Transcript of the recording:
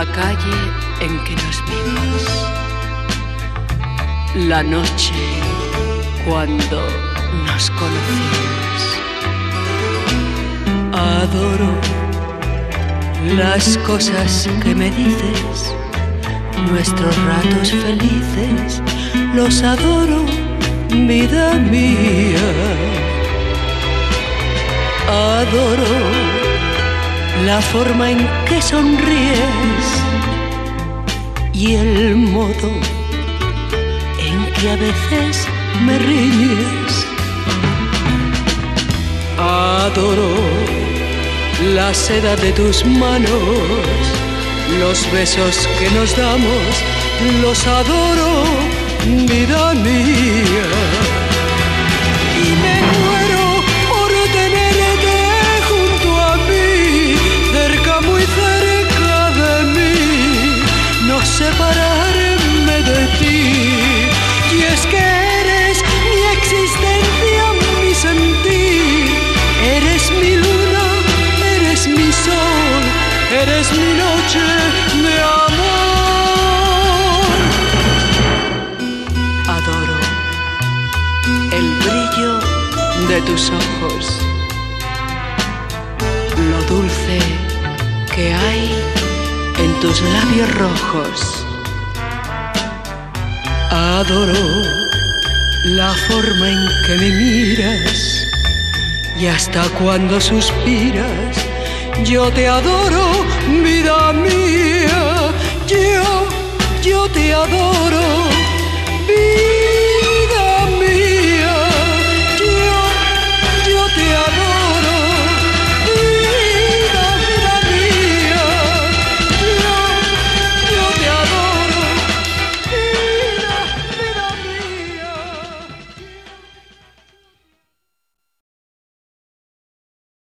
La calle en que nos vimos, la noche cuando nos conocimos. Adoro las cosas que me dices, nuestros ratos felices, los adoro, vida mía. Adoro la forma en que sonríes y el modo en que a veces me riñes. Adoro la seda de tus manos, los besos que nos damos, los adoro, vida mía. Y me muero por tenerte junto a mí, cerca, muy cerca de mí, no separarme de ti. Y es que eres mi existencia, mi sentir, eres mi luna, eres mi sol, eres mi noche de amor. Adoro el brillo de tus ojos, lo dulce que hay en tus labios rojos. Adoro la forma en que me miras y hasta cuando suspiras. Yo te adoro, vida mía, yo te adoro, vida